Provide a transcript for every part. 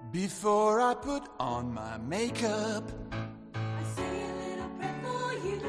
Before I put on my makeup, I say a little prayer for you.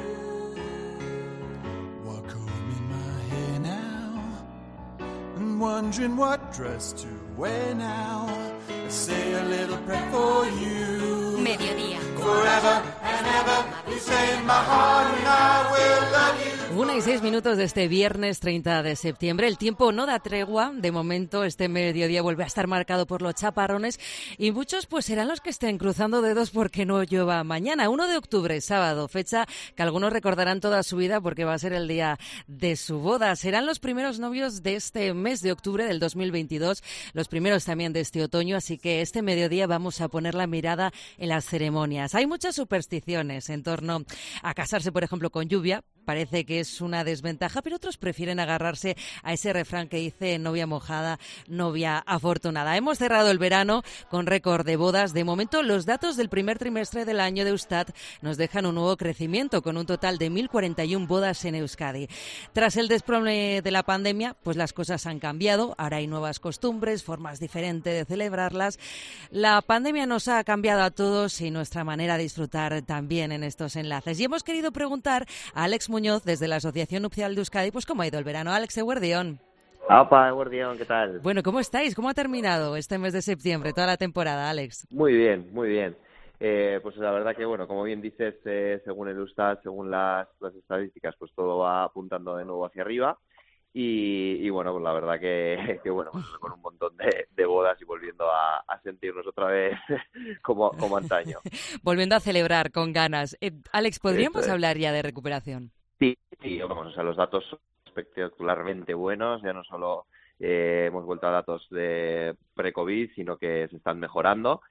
while combing my hair now, and wondering what dress to wear now. I say a little prayer for you. Mediodía. Forever and ever, you say in my heart, and I will love you. 1:06 de este viernes 30 de septiembre. El tiempo no da tregua. De momento, este mediodía vuelve a estar marcado por los chaparrones y muchos pues serán los que estén cruzando dedos porque no llueva mañana. 1 de octubre, sábado, fecha que algunos recordarán toda su vida porque va a ser el día de su boda. Serán los primeros novios de este mes de octubre del 2022, los primeros también de este otoño, así que este mediodía vamos a poner la mirada en las ceremonias. Hay muchas supersticiones en torno a casarse, por ejemplo, con lluvia. Parece que es una desventaja, pero otros prefieren agarrarse a ese refrán que dice novia mojada, novia afortunada. Hemos cerrado el verano con récord de bodas. De momento, los datos del primer trimestre del año de Eustat nos dejan un nuevo crecimiento con un total de 1.041 bodas en Euskadi. Tras el desplome de la pandemia, pues las cosas han cambiado. Ahora hay nuevas costumbres, formas diferentes de celebrarlas. La pandemia nos ha cambiado a todos y nuestra manera de disfrutar también en estos enlaces. Y hemos querido preguntar a Alex Muñoz, desde la Asociación Nupcial de Euskadi, pues cómo ha ido el verano. Alex, Eguerdión. ¡Apa, Eguerdión! ¿Qué tal? Bueno, ¿cómo estáis? ¿Cómo ha terminado este mes de septiembre, toda la temporada, Alex? Muy bien, muy bien. Pues la verdad que, bueno, como bien dices, según el Eustat, según las estadísticas, pues todo va apuntando de nuevo hacia arriba. Y bueno, pues la verdad que bueno, pues con un montón de bodas y volviendo a sentirnos otra vez como antaño. Volviendo a celebrar con ganas. Alex, ¿podríamos hablar ya de recuperación? Sí, vamos, o sea, los datos son espectacularmente buenos, ya no solo hemos vuelto a datos de pre-COVID, sino que se están mejorando.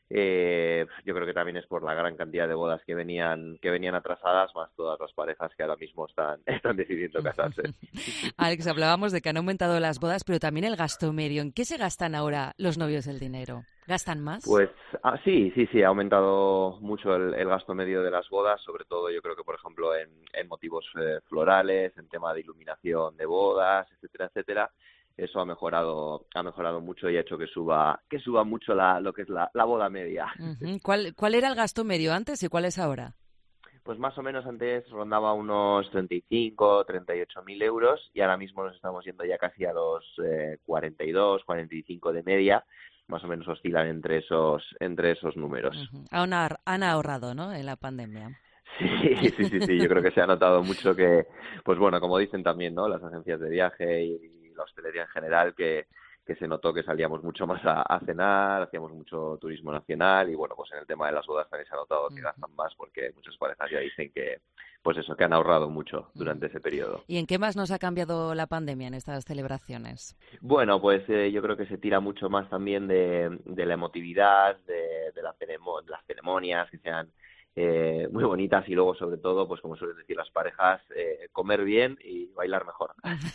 Yo creo que también es por la gran cantidad de bodas que venían atrasadas, más todas las parejas que ahora mismo están decidiendo casarse. Alex, hablábamos de que han aumentado las bodas, pero también el gasto medio. ¿En qué se gastan ahora los novios el dinero? ¿Gastan más? Pues sí, ha aumentado mucho el gasto medio de las bodas, sobre todo yo creo que, por ejemplo, en motivos florales, en tema de iluminación de bodas, etcétera, etcétera. Eso ha mejorado mucho y ha hecho que suba mucho lo que es la boda media. Uh-huh. ¿Cuál era el gasto medio antes y cuál es ahora? Pues más o menos antes rondaba unos 35, 38.000 euros y ahora mismo nos estamos yendo ya casi a los 42, 45 de media. Más o menos oscilan entre esos números. Uh-huh. Han ahorrado, ¿no?, en la pandemia. Sí, yo creo que se ha notado mucho que, pues bueno, como dicen también, ¿no?, las agencias de viaje y la hostelería en general, que se notó que salíamos mucho más a cenar, hacíamos mucho turismo nacional y bueno, pues en el tema de las bodas también se ha notado que gastan más porque muchas parejas ya dicen que, pues eso, que han ahorrado mucho durante ese periodo. ¿Y en qué más nos ha cambiado la pandemia en estas celebraciones? Bueno, pues yo creo que se tira mucho más también de la emotividad, de las ceremonias que sean muy bonitas y luego sobre todo, pues como suelen decir las parejas, comer bien y bailar mejor.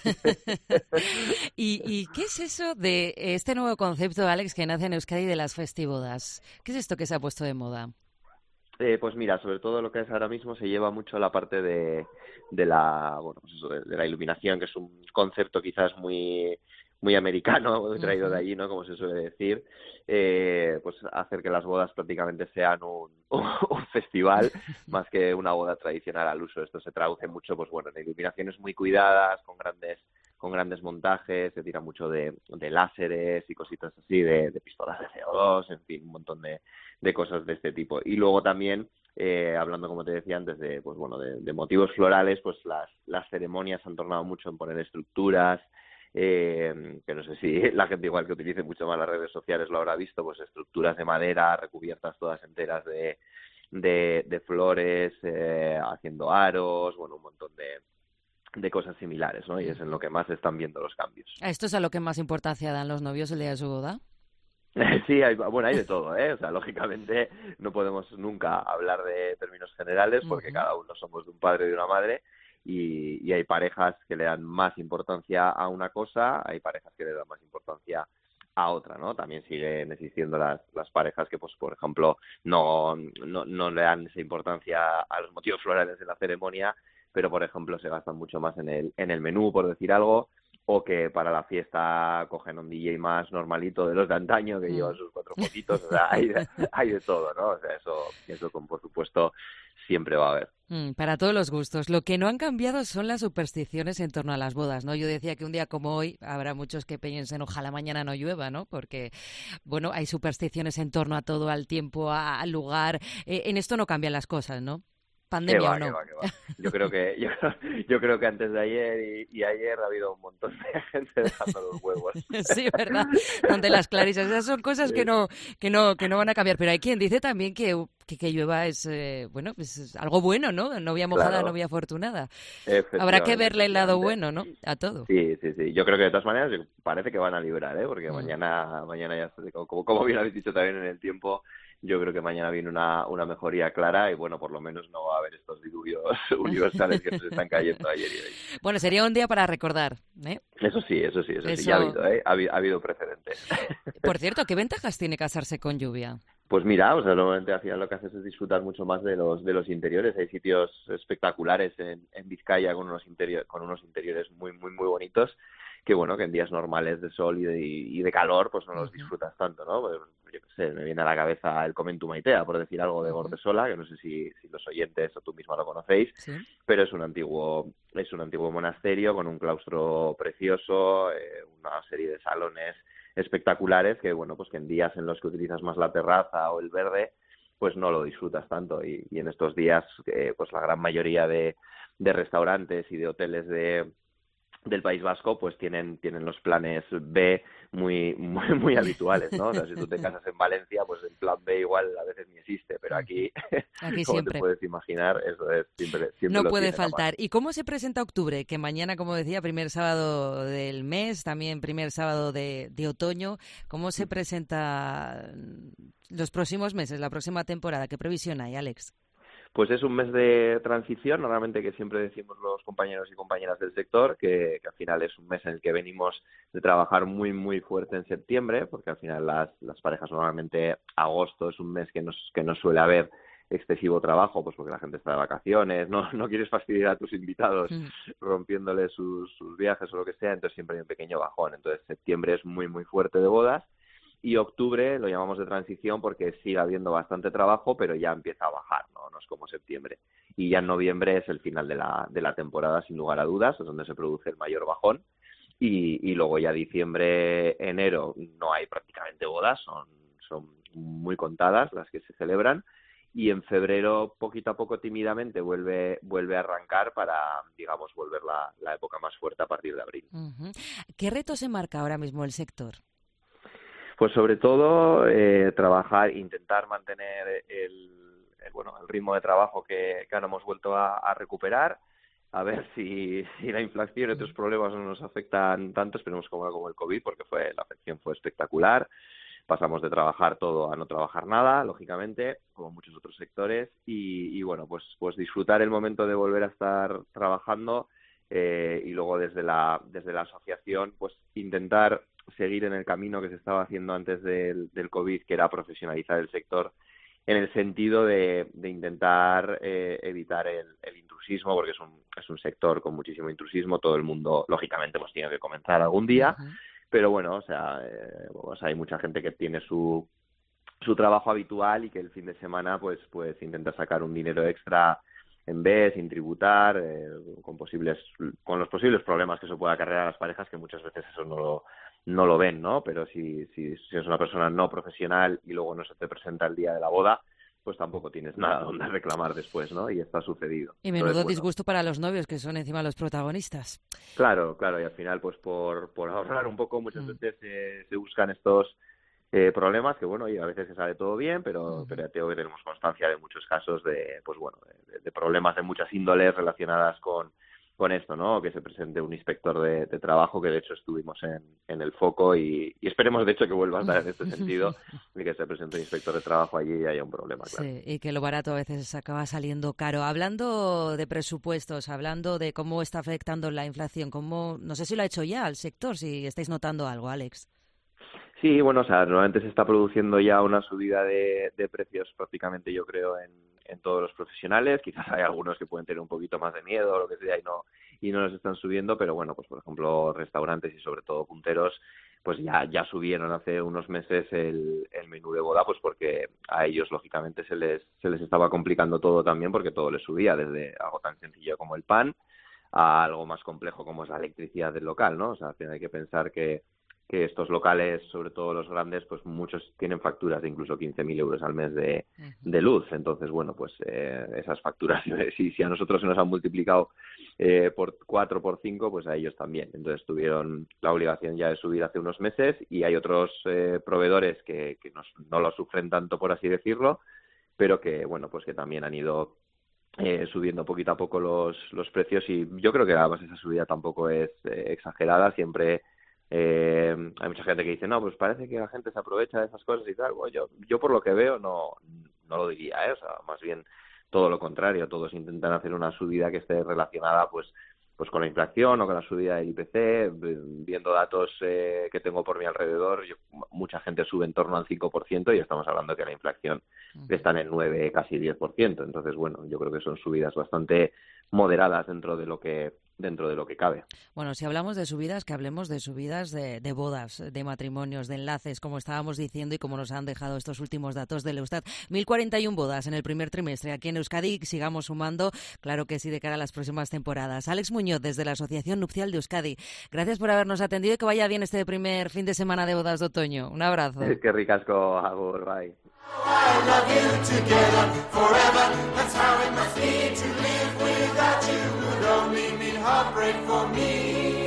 ¿Y qué es eso de este nuevo concepto, Alex, que nace en Euskadi de las festibodas? ¿Qué es esto que se ha puesto de moda? Pues mira, sobre todo lo que es ahora mismo se lleva mucho la parte de la iluminación, que es un concepto quizás muy americano, traído de allí, ¿no?, como se suele decir, pues hacer que las bodas prácticamente sean un festival más que una boda tradicional al uso. Esto se traduce mucho, pues bueno, en iluminaciones muy cuidadas, con grandes montajes, se tira mucho de láseres y cositas así, de pistolas de CO2, en fin, un montón de cosas de este tipo. Y luego también, hablando, como te decía antes, de motivos florales, pues las ceremonias han tornado mucho en poner estructuras, que no sé si la gente igual que utilice mucho más las redes sociales lo habrá visto, pues estructuras de madera recubiertas todas enteras de flores, haciendo aros, bueno, un montón de cosas similares, ¿no? Y es en lo que más se están viendo los cambios. ¿A esto es a lo que más importancia dan los novios el día de su boda? Sí, hay de todo, ¿eh? O sea, lógicamente no podemos nunca hablar de términos generales porque cada uno somos de un padre y de una madre y hay parejas que le dan más importancia a una cosa, hay parejas que le dan más importancia a otra, ¿no? También siguen existiendo las parejas que, pues, por ejemplo, no le dan esa importancia a los motivos florales de la ceremonia, pero, por ejemplo, se gastan mucho más en el menú, por decir algo, o que para la fiesta cogen un DJ más normalito de los de antaño que lleva sus 4 foquitos, o sea, hay de todo, ¿no? O sea, eso por supuesto siempre va a haber. Para todos los gustos. Lo que no han cambiado son las supersticiones en torno a las bodas, ¿no? Yo decía que un día como hoy habrá muchos que piensen ojalá mañana no llueva, ¿no? Porque, bueno, hay supersticiones en torno a todo, al tiempo, al lugar. En esto no cambian las cosas, ¿no? Pandemia o no. Qué va. Yo creo que antes de ayer y ayer ha habido un montón de gente dejando los huevos. Sí, ¿verdad? Donde las clarisas. Esas son cosas Sí. que no van a cambiar. Pero hay quien dice también que llueva es, bueno, pues es algo bueno, ¿no? Novia mojada, Claro. novia afortunada. Efectivamente, Habrá que verle el lado efectivamente. bueno, ¿no? A todo. Sí. Yo creo que de todas maneras parece que van a librar, ¿eh? Porque mañana ya, como bien habéis dicho también en el tiempo, yo creo que mañana viene una mejoría clara y, bueno, por lo menos no va a haber estos diluvios universales que nos están cayendo ayer y hoy. Bueno, sería un día para recordar, ¿eh? Eso sí, ya ha habido, ¿eh? Ha habido precedentes. Por cierto, ¿qué ventajas tiene casarse con lluvia? Pues mira, o sea, normalmente al final lo que haces es disfrutar mucho más de los interiores. Hay sitios espectaculares en Vizcaya con unos interiores muy bonitos que, bueno, que en días normales de sol y de calor pues no los disfrutas tanto, ¿no? Pues, yo qué sé, me viene a la cabeza el Comentu Maitea, por decir algo, de Gordesola, que no sé si los oyentes o tú misma lo conocéis, Sí. pero es un antiguo monasterio con un claustro precioso, una serie de salones espectaculares que, bueno, pues que en días en los que utilizas más la terraza o el verde, pues no lo disfrutas tanto. Y en estos días, pues la gran mayoría de restaurantes y de hoteles del País Vasco pues tienen los planes B muy habituales, ¿no? O sea, si tú te casas en Valencia, pues el plan B igual a veces ni existe, pero aquí como siempre. te puedes imaginar, eso es siempre No lo puede tienen a mano. faltar. ¿Y cómo se presenta octubre? Que mañana, como decía, primer sábado del mes, también primer sábado de otoño. ¿Cómo se presenta los próximos meses, la próxima temporada? ¿Qué previsión hay, Alex? Pues es un mes de transición, normalmente, que siempre decimos los compañeros y compañeras del sector, que al final es un mes en el que venimos de trabajar muy fuerte en septiembre, porque al final las parejas normalmente agosto es un mes que no suele haber excesivo trabajo, pues porque la gente está de vacaciones, no quieres fastidiar a tus invitados rompiéndoles sus viajes o lo que sea, entonces siempre hay un pequeño bajón. Entonces septiembre es muy fuerte de bodas. Y octubre lo llamamos de transición porque sigue habiendo bastante trabajo, pero ya empieza a bajar, no es como septiembre. Y ya en noviembre es el final de la temporada, sin lugar a dudas, es donde se produce el mayor bajón. Y luego ya diciembre, enero, no hay prácticamente bodas, son muy contadas las que se celebran. Y en febrero, poquito a poco, tímidamente, vuelve a arrancar para, digamos, volver la época más fuerte a partir de abril. ¿Qué reto se marca ahora mismo el sector? Pues sobre todo intentar mantener el ritmo de trabajo que ahora hemos vuelto a recuperar, a ver si la inflación y otros problemas no nos afectan tanto, esperemos como el COVID, porque la afección fue espectacular. Pasamos de trabajar todo a no trabajar nada, lógicamente, como muchos otros sectores, y bueno, pues disfrutar el momento de volver a estar trabajando, y luego desde la asociación pues intentar seguir en el camino que se estaba haciendo antes del COVID, que era profesionalizar el sector en el sentido de intentar evitar el intrusismo, porque es un sector con muchísimo intrusismo. Todo el mundo, lógicamente, pues tiene que comenzar algún día, pero bueno, o sea, hay mucha gente que tiene su trabajo habitual y que el fin de semana pues intenta sacar un dinero extra en vez, sin tributar, con los posibles problemas que eso pueda acarrear a las parejas, que muchas veces eso no lo ven, ¿no? Pero si es una persona no profesional y luego no se te presenta el día de la boda, pues tampoco tienes nada donde reclamar después, ¿no? Y esto ha sucedido. Y menudo Entonces, disgusto para los novios, que son encima los protagonistas. Claro, y al final, pues por ahorrar un poco, muchas veces se buscan estos problemas que, bueno, y a veces se sale todo bien, pero ya tengo que tenemos constancia de muchos casos de problemas de muchas índoles relacionadas con esto, ¿no? Que se presente un inspector de trabajo, que de hecho estuvimos en el foco y esperemos de hecho que vuelva a estar en este sentido, y que se presente un inspector de trabajo allí y haya un problema, claro. Sí, y que lo barato a veces acaba saliendo caro. Hablando de presupuestos, hablando de cómo está afectando la inflación, no sé si lo ha hecho ya al sector, si estáis notando algo, Alex. Sí, bueno, o sea, normalmente se está produciendo ya una subida de precios prácticamente, yo creo, en todos los profesionales. Quizás hay algunos que pueden tener un poquito más de miedo o lo que sea y y no los están subiendo, pero bueno, pues por ejemplo restaurantes y sobre todo punteros pues ya subieron hace unos meses el menú de boda, pues porque a ellos lógicamente se les estaba complicando todo también, porque todo les subía, desde algo tan sencillo como el pan a algo más complejo como es la electricidad del local, ¿no? O sea, al final hay que pensar que estos locales, sobre todo los grandes, pues muchos tienen facturas de incluso 15.000 euros al mes de luz. Entonces, bueno, pues esas facturas, si a nosotros se nos han multiplicado por 4, por 5, pues a ellos también. Entonces tuvieron la obligación ya de subir hace unos meses, y hay otros proveedores que no lo sufren tanto, por así decirlo, pero que, bueno, pues que también han ido subiendo poquito a poco los precios, y yo creo que además esa subida tampoco es exagerada. Siempre hay mucha gente que dice, no, pues parece que la gente se aprovecha de esas cosas y tal. Bueno, yo por lo que veo no lo diría, o sea, más bien todo lo contrario. Todos intentan hacer una subida que esté relacionada pues con la inflación o con la subida del IPC. Viendo datos que tengo por mi alrededor, mucha gente sube en torno al 5%, y estamos hablando que la inflación está en el 9, casi 10%. Entonces, bueno, yo creo que son subidas bastante moderadas dentro de lo que cabe. Bueno, si hablamos de subidas, que hablemos de subidas de bodas, de matrimonios, de enlaces, como estábamos diciendo y como nos han dejado estos últimos datos del Eustat. 1.041 bodas en el primer trimestre aquí en Euskadi. Sigamos sumando, claro que sí, de cara a las próximas temporadas. Alex Muñoz, desde la Asociación Nupcial de Euskadi. Gracias por habernos atendido y que vaya bien este primer fin de semana de bodas de otoño. Un abrazo. Qué ricasco, agur, bye. I love you together forever. That's how it must be to live without you. Would only mean heartbreak for me.